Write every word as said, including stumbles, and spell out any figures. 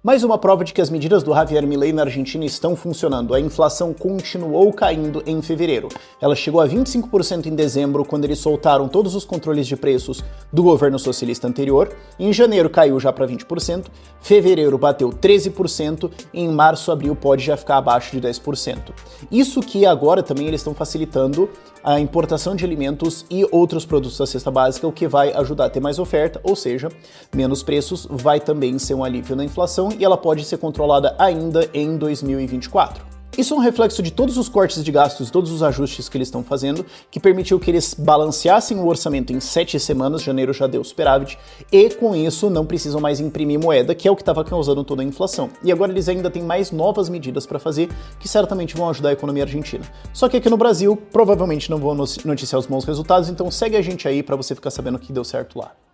Mais uma prova de que as medidas do Javier Milei na Argentina estão funcionando. A inflação continuou caindo em fevereiro. Ela chegou a vinte e cinco por cento em dezembro, quando eles soltaram todos os controles de preços do governo socialista anterior. Em janeiro caiu já para vinte por cento, fevereiro bateu treze por cento e em março, abril pode já ficar abaixo de dez por cento. Isso que agora também eles estão facilitando a importação de alimentos e outros produtos da cesta básica, o que vai ajudar a ter mais oferta, ou seja, menos preços, vai também ser um alívio na inflação e ela pode ser controlada ainda em dois mil e vinte e quatro. Isso é um reflexo de todos os cortes de gastos, todos os ajustes que eles estão fazendo, que permitiu que eles balanceassem o orçamento em sete semanas, janeiro já deu superávit, e com isso não precisam mais imprimir moeda, que é o que estava causando toda a inflação. E agora eles ainda têm mais novas medidas para fazer, que certamente vão ajudar a economia argentina. Só que aqui no Brasil, provavelmente não vão noticiar os bons resultados, então segue a gente aí para você ficar sabendo que deu certo lá.